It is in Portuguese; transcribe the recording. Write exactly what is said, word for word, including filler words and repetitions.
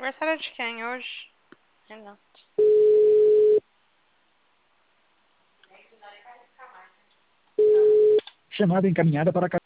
Aniversário de quem hoje? Renato. Chamada encaminhada para